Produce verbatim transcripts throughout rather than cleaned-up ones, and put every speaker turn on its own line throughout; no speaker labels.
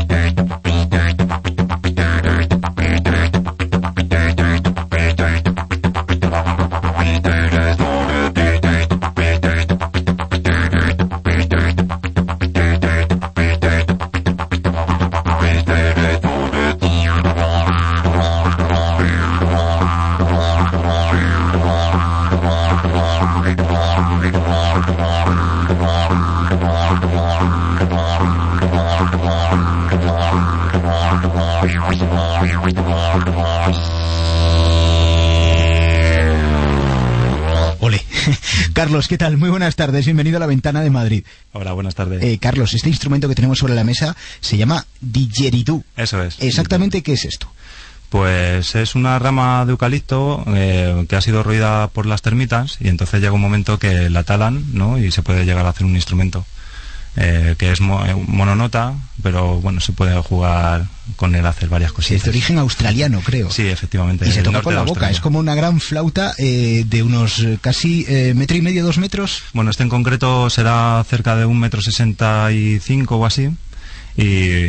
Ole. Carlos, ¿qué tal? Muy buenas tardes, bienvenido a La Ventana de Madrid.
Hola, buenas tardes.
Eh, Carlos, este instrumento que tenemos sobre la mesa se llama didgeridoo.
Eso es.
¿Exactamente qué es esto?
Pues es una rama de eucalipto eh, que ha sido roída por las termitas y entonces llega un momento que la talan, ¿no? Y se puede llegar a hacer un instrumento eh, que es mo mononota, pero bueno, se puede jugar con él, hacer varias cositas.
Es de origen australiano, creo.
Sí, efectivamente.
Y se toca con la boca, es como una gran flauta eh, de unos casi eh, metro y medio, dos metros.
Bueno, este en concreto será cerca de un metro sesenta y cinco o así. Y,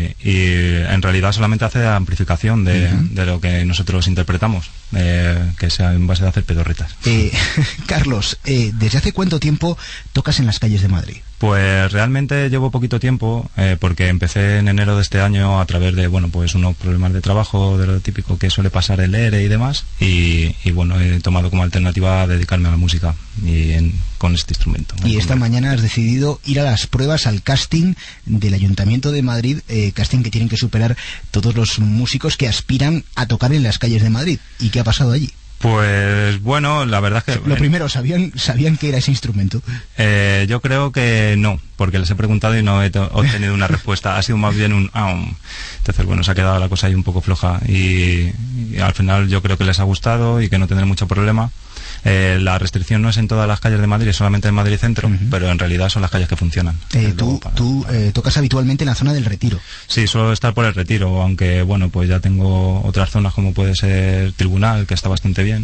y en realidad solamente hace amplificación de, uh-huh. de lo que nosotros interpretamos, eh, que sea en base de hacer pedorritas.
Eh, Carlos, eh, ¿desde hace cuánto tiempo tocas en las calles de Madrid?
Pues realmente llevo poquito tiempo, eh, porque empecé en enero de este año a través de, bueno, pues unos problemas de trabajo, de lo típico que suele pasar el E R E y demás, y, y bueno, he tomado como alternativa dedicarme a la música y en, con este instrumento.
Y esta mañana has decidido ir a las pruebas, al casting del Ayuntamiento de Madrid, eh, casting que tienen que superar todos los músicos que aspiran a tocar en las calles de Madrid. ¿Y qué ha pasado allí?
Pues bueno, la verdad es que...
Lo primero, ¿sabían, sabían qué era ese instrumento?
Eh, yo creo que no, porque les he preguntado y no he obtenido una respuesta. Ha sido más bien un... Ah, um. Entonces, bueno, se ha quedado la cosa ahí un poco floja y, y al final yo creo que les ha gustado y que no tendré mucho problema. Eh, la restricción no es en todas las calles de Madrid, es solamente en Madrid Centro, uh-huh. pero en realidad son las calles que funcionan.
Eh, tú para, tú para... Eh, tocas habitualmente en la zona del Retiro.
Sí, suelo estar por el Retiro, aunque bueno, pues ya tengo otras zonas como puede ser Tribunal, que está bastante bien.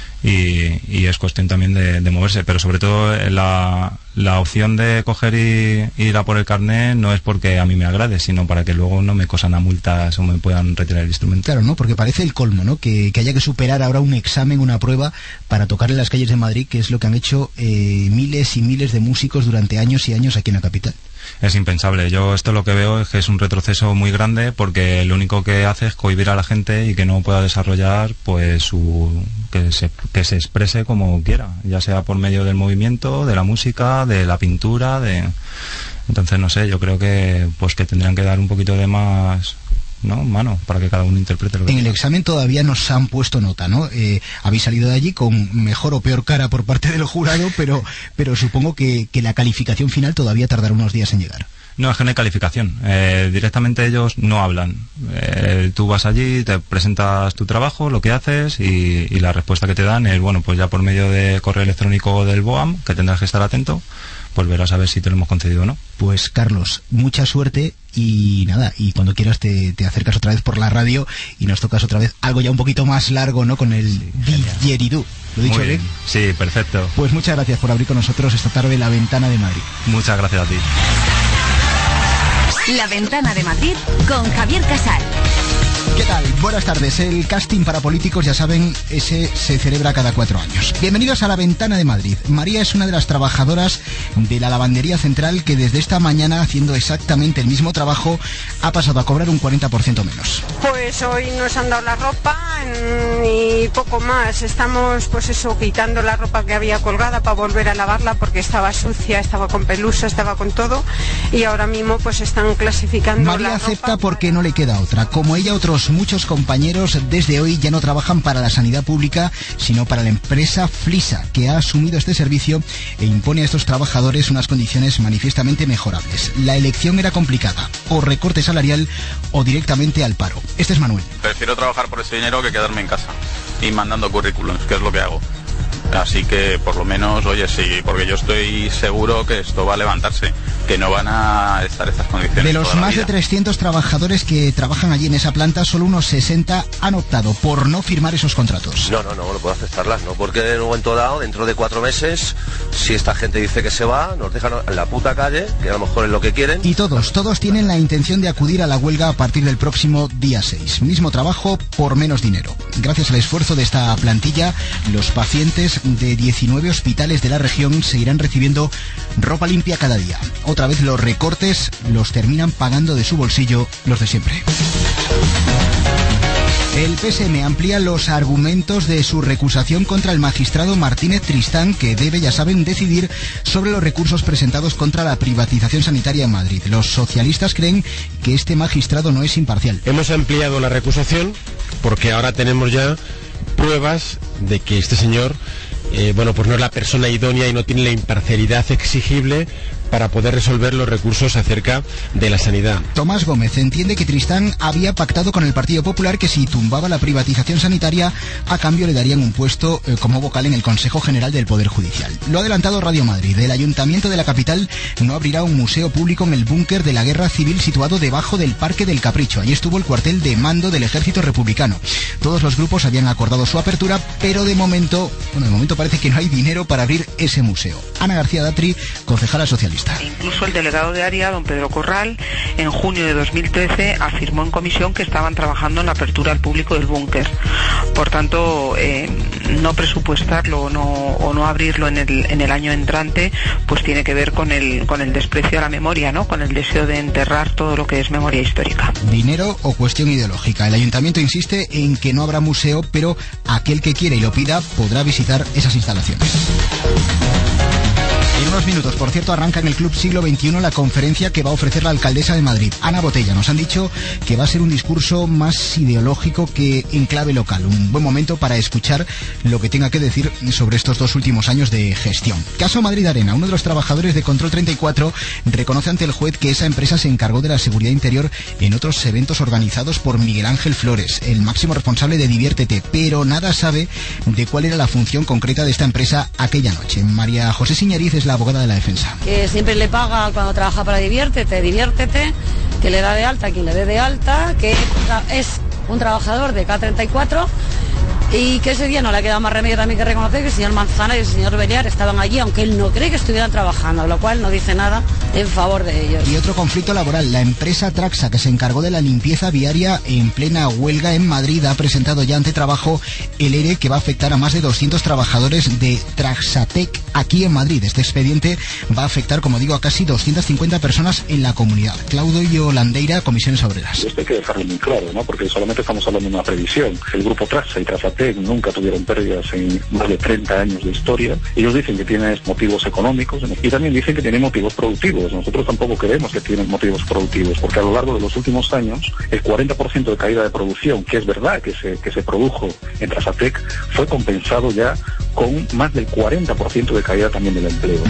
Y, y es cuestión también de, de moverse, pero sobre todo la, la opción de coger y, y ir a por el carnet no es porque a mí me agrade, sino para que luego no me cosan a multas o me puedan retirar el instrumento.
Claro, ¿no? Porque parece el colmo, ¿no? Que, que haya que superar ahora un examen, una prueba para tocar en las calles de Madrid, que es lo que han hecho eh, miles y miles de músicos durante años y años aquí en la capital.
Es impensable. Yo esto lo que veo es que es un retroceso muy grande, porque lo único que hace es cohibir a la gente y que no pueda desarrollar pues su que se, que se exprese como quiera, ya sea por medio del movimiento, de la música, de la pintura, de entonces no sé, yo creo que pues que tendrían que dar un poquito de más, ¿no?, mano, para que cada uno interprete lo que
En
quiera.
El examen todavía nos han puesto nota, ¿no? Eh, habéis salido de allí con mejor o peor cara por parte del jurado, pero pero supongo que, que la calificación final todavía tardará unos días en llegar.
No, es que no hay calificación. Eh, directamente ellos no hablan. Eh, tú vas allí, te presentas tu trabajo, lo que haces, y, y la respuesta que te dan es, bueno, pues ya por medio de correo electrónico del BOAM, que tendrás que estar atento, pues verás a ver si te lo hemos concedido o no.
Pues Carlos, mucha suerte y nada, y cuando quieras te, te acercas otra vez por la radio y nos tocas otra vez algo ya un poquito más largo, ¿no?, con el sí, didgeridoo. ¿Lo he dicho bien?
Sí, perfecto.
Pues muchas gracias por abrir con nosotros esta tarde La Ventana de Madrid.
Muchas gracias a ti.
La Ventana de Madrid con Javier Casal.
¿Qué tal? Buenas tardes. El casting para políticos, ya saben, ese se celebra cada cuatro años. Bienvenidos a La Ventana de Madrid. María es una de las trabajadoras de la lavandería central que desde esta mañana, haciendo exactamente el mismo trabajo, ha pasado a cobrar un cuarenta por ciento menos.
Pues hoy nos han dado la ropa y poco más. Estamos, pues eso, quitando la ropa que había colgada para volver a lavarla porque estaba sucia, estaba con pelusa, estaba con todo, y ahora mismo pues están clasificando
María
la
acepta
ropa
porque
para...
no le queda otra. Como ella, otros muchos compañeros desde hoy ya no trabajan para la sanidad pública, sino para la empresa Flisa, que ha asumido este servicio e impone a estos trabajadores unas condiciones manifiestamente mejorables. La elección era complicada, o recorte salarial o directamente al paro. Este es Manuel.
Prefiero trabajar por ese dinero que quedarme en casa y mandando currículums, que es lo que hago. Así que por lo menos, oye, sí, porque yo estoy seguro que esto va a levantarse, que no van a estar estas condiciones.
De los más
de
trescientos trabajadores que trabajan allí en esa planta, solo unos sesenta han optado por no firmar esos contratos.
No, no, no, no puedo aceptarlas, ¿no? Porque en un momento dado, dentro de cuatro meses, si esta gente dice que se va, nos dejan en la puta calle, que a lo mejor es lo que quieren.
Y todos, todos tienen la intención de acudir a la huelga a partir del próximo día seis. Mismo trabajo por menos dinero. Gracias al esfuerzo de esta plantilla, los pacientes de diecinueve hospitales de la región seguirán recibiendo ropa limpia cada día. Otra vez los recortes los terminan pagando de su bolsillo los de siempre. El P S M amplía los argumentos de su recusación contra el magistrado Martínez Tristán, que debe, ya saben, decidir sobre los recursos presentados contra la privatización sanitaria en Madrid. Los socialistas creen que este magistrado no es imparcial.
Hemos ampliado la recusación porque ahora tenemos ya pruebas de que este señor eh, bueno, pues no es la persona idónea y no tiene la imparcialidad exigible para poder resolver los recursos acerca de la sanidad.
Tomás Gómez entiende que Tristán había pactado con el Partido Popular que si tumbaba la privatización sanitaria, a cambio le darían un puesto eh, como vocal en el Consejo General del Poder Judicial. Lo ha adelantado Radio Madrid. El Ayuntamiento de la capital no abrirá un museo público en el búnker de la Guerra Civil situado debajo del Parque del Capricho. Allí estuvo el cuartel de mando del Ejército Republicano. Todos los grupos habían acordado su apertura, pero de momento, bueno, de momento parece que no hay dinero para abrir ese museo. Ana García Datri, concejala socialista.
Incluso el delegado de área, don Pedro Corral, en junio de dos mil trece afirmó en comisión que estaban trabajando en la apertura al público del búnker. Por tanto, eh, no presupuestarlo o no, o no abrirlo en el, en el año entrante, pues tiene que ver con el, con el desprecio a la memoria, ¿no? Con el deseo de enterrar todo lo que es memoria histórica.
¿Dinero o cuestión ideológica? El ayuntamiento insiste en que no habrá museo, pero aquel que quiera y lo pida podrá visitar esas instalaciones. En unos minutos, por cierto, arranca en el Club Siglo veintiuno la conferencia que va a ofrecer la alcaldesa de Madrid, Ana Botella. Nos han dicho que va a ser un discurso más ideológico que en clave local. Un buen momento para escuchar lo que tenga que decir sobre estos dos últimos años de gestión. Caso Madrid Arena. Uno de los trabajadores de Control treinta y cuatro reconoce ante el juez que esa empresa se encargó de la seguridad interior en otros eventos organizados por Miguel Ángel Flores, el máximo responsable de Diviértete, pero nada sabe de cuál era la función concreta de esta empresa aquella noche. María José Siñariz es la abogada de la defensa.
Que siempre le paga cuando trabaja para Diviértete, Diviértete, que le da de alta a quien le dé de alta, que es un trabajador de K treinta y cuatro y que ese día no le ha quedado más remedio también que reconocer que el señor Manzana y el señor Beliar estaban allí, aunque él no cree que estuvieran trabajando, lo cual no dice nada en favor de ellos.
Y otro conflicto laboral. La empresa Traxa, que se encargó de la limpieza viaria en plena huelga en Madrid, ha presentado ya ante Trabajo el E R E que va a afectar a más de doscientos trabajadores de Traxatec aquí en Madrid. Este expediente va a afectar, como digo, a casi doscientas cincuenta personas en la comunidad. Claudio Landeira, Comisiones Obreras.
Esto hay que dejarlo muy claro, ¿no? Porque solamente estamos hablando de una previsión. El grupo Traxa y Traxatec nunca tuvieron pérdidas en más de treinta años de historia. Ellos dicen que tienen motivos económicos y también dicen que tienen motivos productivos. Nosotros tampoco creemos que tienen motivos productivos, porque a lo largo de los últimos años el cuarenta por ciento de caída de producción, que es verdad que se, que se produjo en Traxatec, fue compensado ya con más del cuarenta por ciento de caída también del empleo.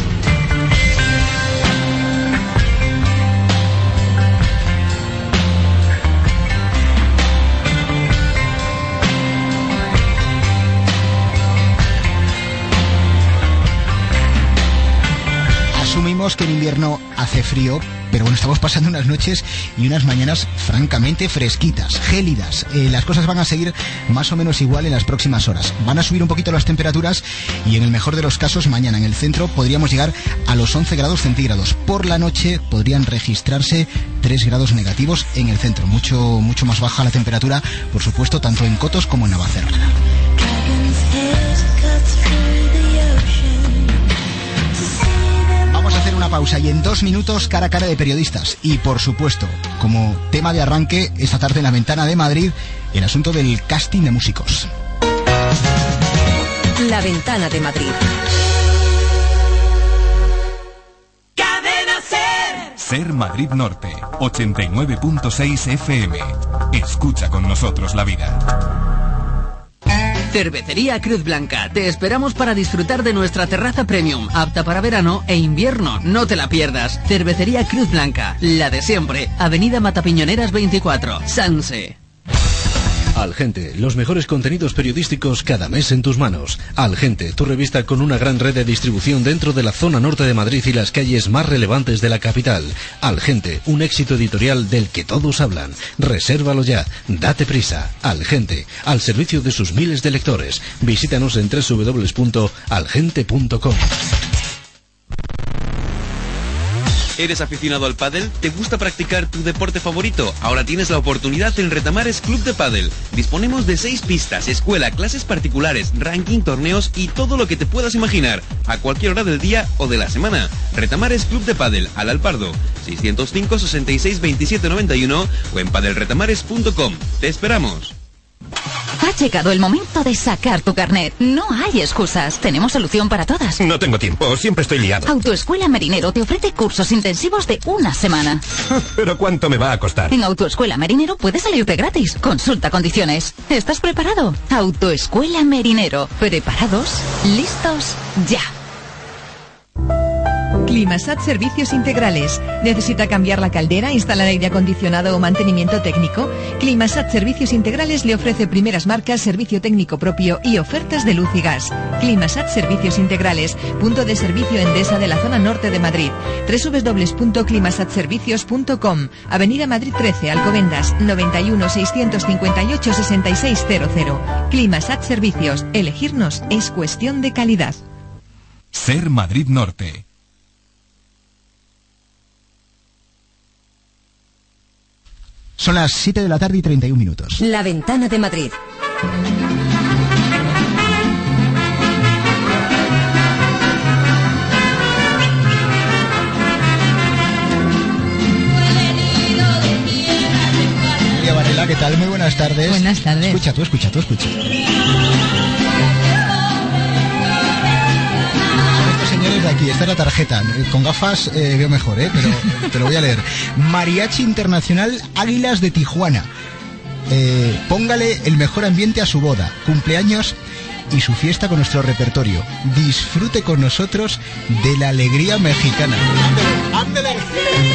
Asumimos que en invierno hace frío, pero bueno, estamos pasando unas noches y unas mañanas francamente fresquitas, gélidas. Eh, las cosas van a seguir más o menos igual en las próximas horas. Van a subir un poquito las temperaturas y en el mejor de los casos mañana en el centro podríamos llegar a los once grados centígrados. Por la noche podrían registrarse tres grados negativos en el centro. Mucho, mucho más baja la temperatura, por supuesto, tanto en Cotos como en Navacerrada. Hacer una pausa y en dos minutos cara a cara de periodistas y por supuesto como tema de arranque esta tarde en la Ventana de Madrid el asunto del casting de músicos.
La Ventana de Madrid.
Cadena Ser.
Ser Madrid Norte ochenta y nueve punto seis F M. Escucha con nosotros la vida.
Cervecería Cruz Blanca. Te esperamos para disfrutar de nuestra terraza premium, apta para verano e invierno. No te la pierdas. Cervecería Cruz Blanca, la de siempre. Avenida Matapiñoneras veinticuatro, Sanse.
Al Gente, los mejores contenidos periodísticos cada mes en tus manos. Al Gente, tu revista con una gran red de distribución dentro de la zona norte de Madrid y las calles más relevantes de la capital. Al Gente, un éxito editorial del que todos hablan. Resérvalo ya, date prisa. Al Gente, al servicio de sus miles de lectores. Visítanos en doble u doble u doble u punto algente punto com.
¿Eres aficionado al pádel? ¿Te gusta practicar tu deporte favorito? Ahora tienes la oportunidad en Retamares Club de Pádel. Disponemos de seis pistas, escuela, clases particulares, ranking, torneos y todo lo que te puedas imaginar, a cualquier hora del día o de la semana. Retamares Club de Pádel, al Alpardo, seiscientos cinco, sesenta y seis, veintisiete noventa y uno o en padelretamares punto com. ¡Te esperamos!
Ha llegado el momento de sacar tu carnet. No hay excusas. Tenemos solución para todas.
No tengo tiempo, siempre estoy liado.
Autoescuela Merinero te ofrece cursos intensivos de una semana.
¿Pero cuánto me va a costar?
En Autoescuela Merinero puedes salirte gratis. Consulta condiciones. ¿Estás preparado? Autoescuela Merinero. Preparados, listos, ya.
Climasat Servicios Integrales. ¿Necesita cambiar la caldera, instalar aire acondicionado o mantenimiento técnico? Climasat Servicios Integrales le ofrece primeras marcas, servicio técnico propio y ofertas de luz y gas. Climasat Servicios Integrales, punto de servicio Endesa de la zona norte de Madrid. doble u doble u doble u punto climasat servicios punto com. Avenida Madrid trece, Alcobendas, noventa y uno, seiscientos cincuenta y ocho, sesenta y seis cero cero. Climasat Servicios. Elegirnos es cuestión de calidad.
Ser Madrid Norte.
Son las siete de la tarde y treinta y un minutos.
La Ventana de Madrid.
María Varela, ¿qué tal? Muy buenas tardes.
Buenas tardes.
Escucha tú, escucha tú, escucha. Señores de aquí, esta es la tarjeta. Con gafas eh, veo mejor, ¿eh? Pero te lo voy a leer. Mariachi Internacional Águilas de Tijuana. Eh, póngale el mejor ambiente a su boda, cumpleaños y su fiesta con nuestro repertorio. Disfrute con nosotros de la alegría mexicana. ¡Ándale, ándale!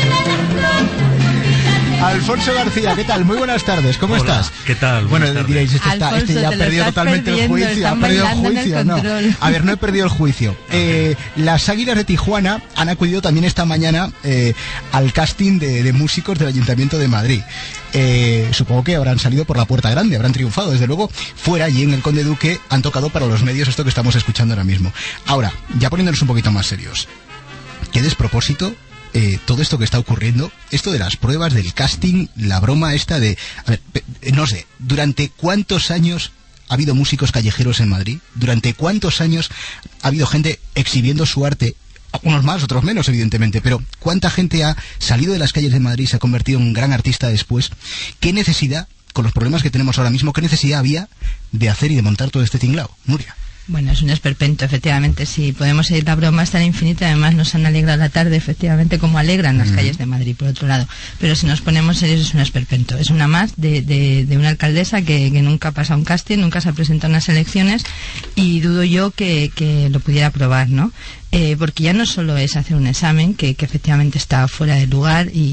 Alfonso García, ¿qué tal? Muy buenas tardes, ¿cómo
Hola,
estás?
¿qué tal?
Bueno,
Buenas
diréis, este, está,
Alfonso,
este ya ha perdido totalmente el juicio, ha perdido el juicio, no. A ver, no he perdido el juicio. Eh, las Águilas de Tijuana han acudido también esta mañana eh, al casting de, de músicos del Ayuntamiento de Madrid. Eh, supongo que habrán salido por la puerta grande, habrán triunfado, desde luego. Fuera, allí en el Conde Duque, han tocado para los medios esto que estamos escuchando ahora mismo. Ahora, ya poniéndonos un poquito más serios. ¿Qué despropósito? Eh, todo esto que está ocurriendo, esto de las pruebas, del casting, la broma esta de... A ver, no sé, ¿durante cuántos años ha habido músicos callejeros en Madrid? ¿Durante cuántos años ha habido gente exhibiendo su arte? Unos más, otros menos, evidentemente, pero ¿cuánta gente ha salido de las calles de Madrid y se ha convertido en un gran artista después? ¿Qué necesidad, con los problemas que tenemos ahora mismo, qué necesidad había de hacer y de montar todo este tinglao? Nuria.
Bueno, es un esperpento, efectivamente. Si podemos seguir la broma, es tan infinita. Además, nos han alegrado la tarde, efectivamente, como alegran las mm. calles de Madrid, por otro lado. Pero si nos ponemos serios, es un esperpento. Es una más de, de, de una alcaldesa que, que nunca ha pasado un casting, nunca se ha presentado en unas elecciones, y dudo yo que, que lo pudiera aprobar, ¿no? Eh, porque ya no solo es hacer un examen, que, que efectivamente está fuera de lugar, y...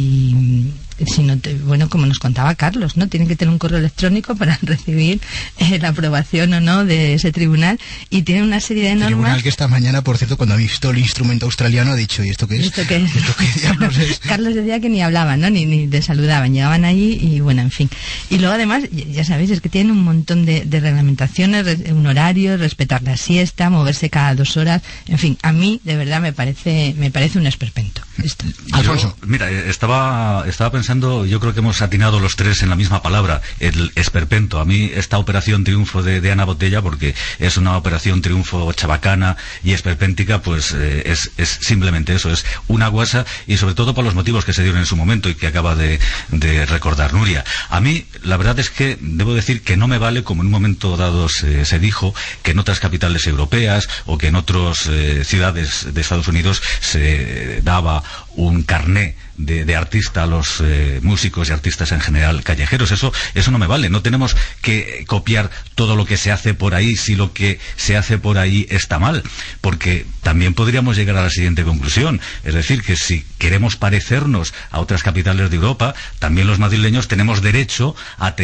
y sino, te, bueno, como nos contaba Carlos, ¿no? Tienen que tener un correo electrónico para recibir eh, la aprobación o no de ese tribunal, y tiene una serie de normas.
Tribunal que esta mañana, por cierto, cuando ha visto el instrumento australiano, ha dicho, ¿y esto qué es?
¿Esto qué es?
¿Esto qué diablos es?
Carlos decía que ni hablaban, ¿no? Ni, ni te saludaban, llegaban allí y, bueno, en fin. Y luego, además, ya sabéis, es que tienen un montón de, de reglamentaciones, un horario, respetar la siesta, moverse cada dos horas, en fin, a mí, de verdad, me parece me parece un esperpento. Esto.
Alfonso. Yo, mira, estaba, estaba pensando, yo creo que hemos atinado los tres en la misma palabra, el esperpento. A mí esta operación triunfo de, de Ana Botella, porque es una operación triunfo chabacana y esperpéntica, pues eh, es, es simplemente eso, es una guasa, y sobre todo por los motivos que se dieron en su momento y que acaba de, de recordar Nuria. A mí, la verdad es que debo decir que no me vale, como en un momento dado se, se dijo, que en otras capitales europeas o que en otras eh, ciudades de Estados Unidos se daba un carné de, de artista a los eh, músicos y artistas en general callejeros. Eso, eso no me vale. No tenemos que copiar todo lo que se hace por ahí si lo que se hace por ahí está mal, porque también podríamos llegar a la siguiente conclusión, es decir, que si queremos parecernos a otras capitales de Europa, también los madrileños tenemos derecho a tener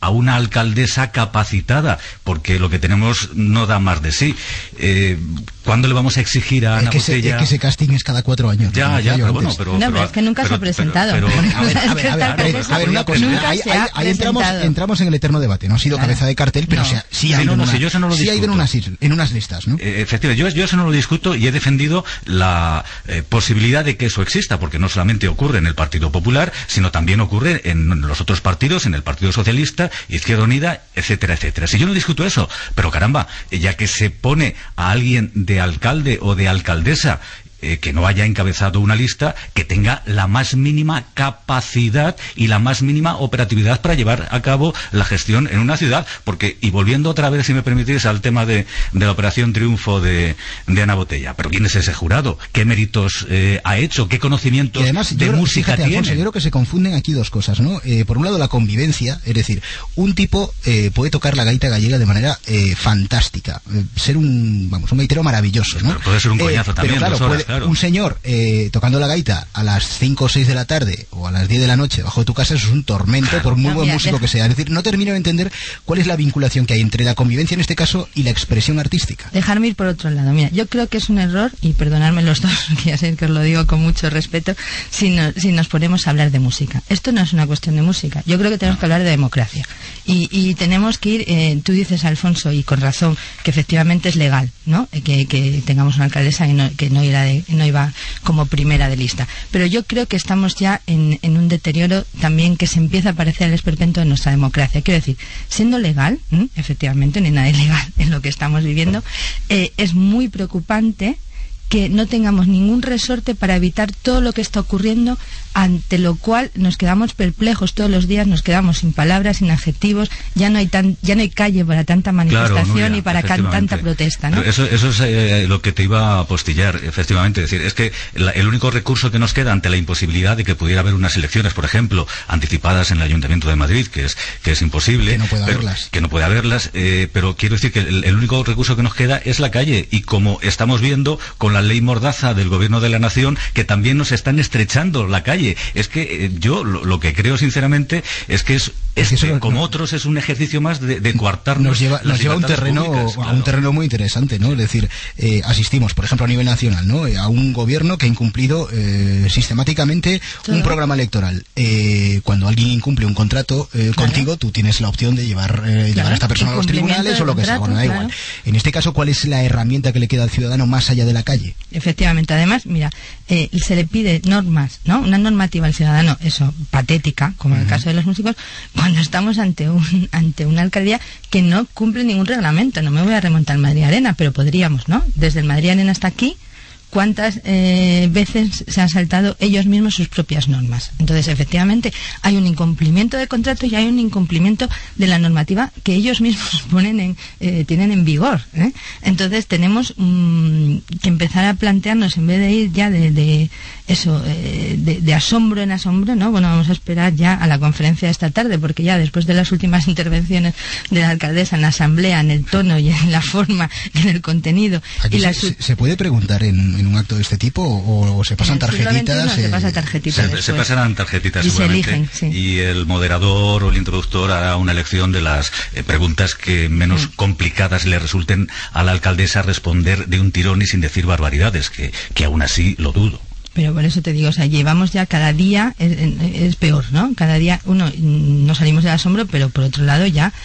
a una alcaldesa capacitada, porque lo que tenemos no da más de sí. Eh, ¿Cuándo le vamos a exigir a Ana
es que
Botella?
Se, es que ese casting es cada cuatro años.
Ya, ya, pero bueno, pero...
No, pero,
pero
es que nunca
pero,
se ha presentado.
Pero, pero,
a ver, a ver, a ver, a ver, a ver una cosa. Ahí, ahí, ahí entramos, entramos en el eterno debate. No ha sido claro. cabeza de cartel, pero no. o sea, sí ha ido, no, no, si no sí en, unas, en unas listas, ¿no?
Eh, efectivamente, yo, yo eso no lo discuto y he defendido la eh, posibilidad de que eso exista, porque no solamente ocurre en el Partido Popular, sino también ocurre en los otros partidos, en el Partido Socialista, Izquierda Unida, etcétera, etcétera. Si yo no discuto eso, pero caramba, ya que se pone a alguien de alcalde o de alcaldesa eh, que no haya encabezado una lista, que tenga la más mínima capacidad y la más mínima operatividad para llevar a cabo la gestión en una ciudad, porque, y volviendo otra vez, si me permitís, al tema de, de la Operación Triunfo de, de Ana Botella, pero ¿quién es ese jurado? ¿Qué méritos eh, ha hecho? ¿Qué conocimientos y además, de
creo,
música
fíjate,
tiene?
Alfonso, yo creo que se confunden aquí dos cosas, ¿no? Eh, por un lado, la convivencia, es decir, un tipo eh, puede tocar la gaita gallega de manera eh, fantástica, eh, ser un, vamos, un gaitero maravilloso, ¿no?
Pero puede ser un coñazo eh, también,
pero claro,
dos horas,
puede,
claro.
Un señor eh, tocando la gaita a las cinco o seis de la tarde o a las diez de la noche bajo tu casa, eso es un tormento, claro. por muy no, buen mira, músico deja. que sea. Es decir, no termino de entender cuál es la vinculación que hay entre la convivencia en este caso y la expresión artística.
Dejarme ir por otro lado. Mira, yo creo que es un error, y perdonadme los dos, que ya sé que os lo digo con mucho respeto, si, no, si nos ponemos a hablar de música. Esto no es una cuestión de música. Yo creo que tenemos que hablar de democracia. Y, y tenemos que ir, eh, tú dices, Alfonso, y con razón, que efectivamente es legal, ¿no? Que, que tengamos una alcaldesa que no, que no, iba de, no iba como primera de lista. Pero yo creo que estamos ya en, en un deterioro también que se empieza a parecer el esperpento de nuestra democracia. Quiero decir, siendo legal, ¿eh? efectivamente, no hay nada ilegal en lo que estamos viviendo, eh, es muy preocupante que no tengamos ningún resorte para evitar todo lo que está ocurriendo, ante lo cual nos quedamos perplejos todos los días, nos quedamos sin palabras, sin adjetivos, ya no hay tan, ya no hay calle para tanta manifestación claro, no, ya, y para tanta protesta, ¿no?
Eso, eso es eh, lo que te iba a apostillar, efectivamente. Es decir, es que la, el único recurso que nos queda ante la imposibilidad de que pudiera haber unas elecciones, por ejemplo, anticipadas en el Ayuntamiento de Madrid, que es que es imposible,
que no puede
pero,
haberlas,
que no puede haberlas, eh, pero quiero decir que el, el único recurso que nos queda es la calle, y como estamos viendo con la ley mordaza del Gobierno de la Nación, que también nos están estrechando la calle. Es que eh, yo lo, lo que creo sinceramente es que es, es que eso, como no, otros, es un ejercicio más de, de coartarnos.
Nos lleva, nos lleva a un terreno
públicas,
a
claro.
un terreno muy interesante, ¿no? Es decir, eh, asistimos, por ejemplo, a nivel nacional, ¿no? A un gobierno que ha incumplido eh, sistemáticamente Todo. un programa electoral. Eh, cuando alguien incumple un contrato eh, claro. contigo, tú tienes la opción de llevar, eh, claro. llevar a esta persona a los tribunales o lo que sea. Bueno, da claro. igual. En este caso, ¿cuál es la herramienta que le queda al ciudadano más allá de la calle?
Efectivamente. Además, mira, eh, se le pide normas, ¿no? Una normativa al ciudadano, eso, patética, como uh-huh. en el caso de los músicos, cuando estamos ante un ante una alcaldía que no cumple ningún reglamento. No me voy a remontar al Madrid Arena, pero podríamos, ¿no? Desde el Madrid Arena hasta aquí, ¿cuántas eh, veces se han saltado ellos mismos sus propias normas? Entonces, efectivamente, hay un incumplimiento de contrato y hay un incumplimiento de la normativa que ellos mismos ponen en, eh, tienen en vigor, ¿eh? Entonces, tenemos mm, que empezar a plantearnos, en vez de ir ya de, de eso, eh, de, de asombro en asombro, ¿no? Bueno, vamos a esperar ya a la conferencia de esta tarde, porque ya después de las últimas intervenciones de la alcaldesa en la asamblea, en el tono y en la forma y en el contenido.
Aquí
y
se,
la
su- se puede preguntar en, en un acto de este tipo o, o se pasan tarjetitas?
Se pasa tarjetitas.
Se, se pasarán tarjetitas
y
seguramente.
Se eligen, sí.
Y el moderador o el introductor hará una elección de las eh, preguntas que menos mm. complicadas le resulten a la alcaldesa responder de un tirón y sin decir barbaridades, que, que aún así lo dudo.
Pero por eso te digo, o sea, llevamos ya cada día, es, es peor, ¿no? Cada día, uno, no salimos del asombro, pero por otro lado ya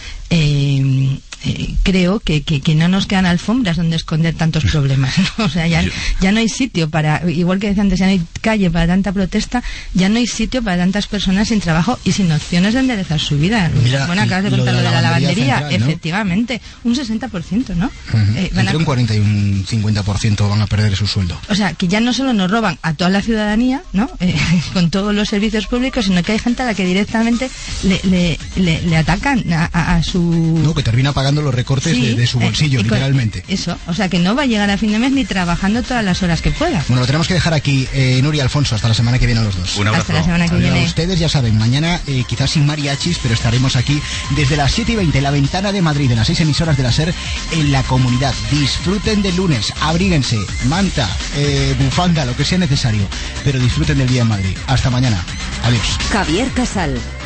eh, eh, creo que, que, que no nos quedan alfombras donde esconder tantos problemas, ¿no? O sea, ya, ya no hay sitio para, igual que decía antes, ya no hay calle para tanta protesta, ya no hay sitio para tantas personas sin trabajo y sin opciones de enderezar su vida.
Mira,
bueno, acabas de
lo
contar
de
lo de
la
la lavandería,
lavandería central, ¿no?
Efectivamente, un sesenta por ciento, ¿no?
Uh-huh.
Eh,
Entre
a...
un cuarenta y un cincuenta por ciento van a perder su sueldo.
O sea, que ya no solo nos roban a toda la ciudadanía, ¿no? Eh, con todos los servicios públicos, sino que hay gente a la que directamente le, le, le, le atacan a, a, a su...
No, que termina pagando los recortes
sí,
de, de su bolsillo,
eh,
literalmente.
Eso, o sea, que no va a llegar a fin de mes ni trabajando todas las horas que pueda.
Bueno, lo tenemos que dejar aquí. Eh, Nuria, Alfonso, hasta la semana que viene a los dos.
Un abrazo.
Hasta la semana que
Adiós.
viene.
Ustedes ya saben, mañana eh, quizás sin mariachis, pero estaremos aquí desde las siete y veinte, la ventana de Madrid, en las seis emisoras de la SER, en la comunidad. Disfruten del lunes, abríguense, manta, eh, bufanda, lo que sea necesario, pero disfruten del día en Madrid. Hasta mañana. Adiós.
Javier Casal.